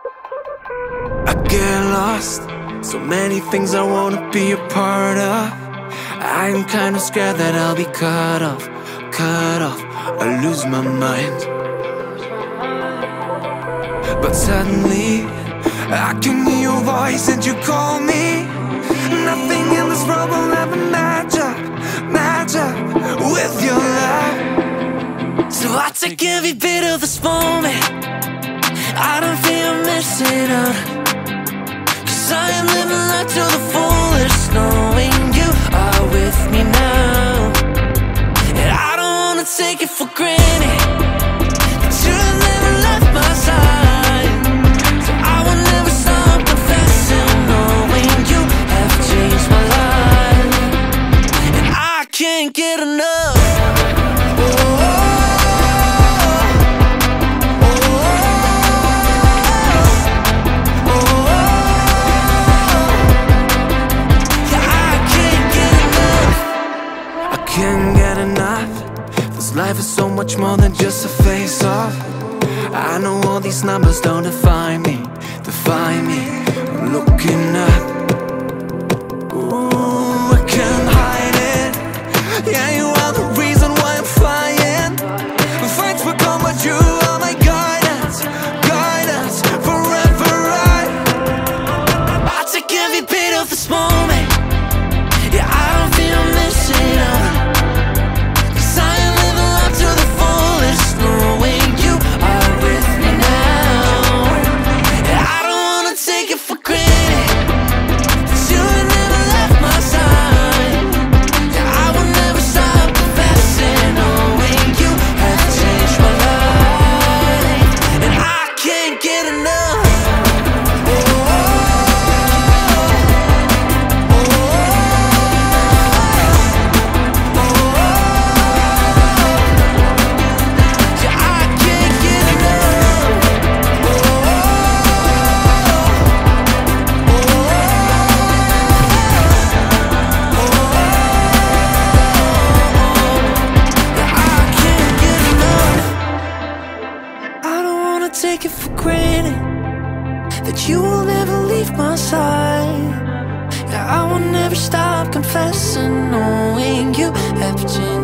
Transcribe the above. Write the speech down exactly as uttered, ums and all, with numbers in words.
I get lost, so many things I wanna be a part of. I'm kinda scared that I'll be cut off, cut off, I lose my mind. But suddenly, I can hear your voice and you call me. Nothing in this world will ever match up, match up with your love. So I take every bit of this moment. I don't feel I'm missing out, 'cause I am living life to the fullest, knowing you are with me now. And I don't wanna take it for granted that you have never left my side. So I will never stop confessing, knowing you have changed my life. And I can't get enough. Can't get enough. This life is so much more than just a face-off. I know all these numbers don't define me, define me. I'm looking up. Ooh, I can't hide it. Yeah, you are the reason why I'm flying. Fights become what you are, my guidance, guidance forever. I I take every bit of this moment. Yeah, I don't feel I'm missing out. Take it for granted that you will never leave my side. Yeah, I will never stop confessing, knowing you have changed.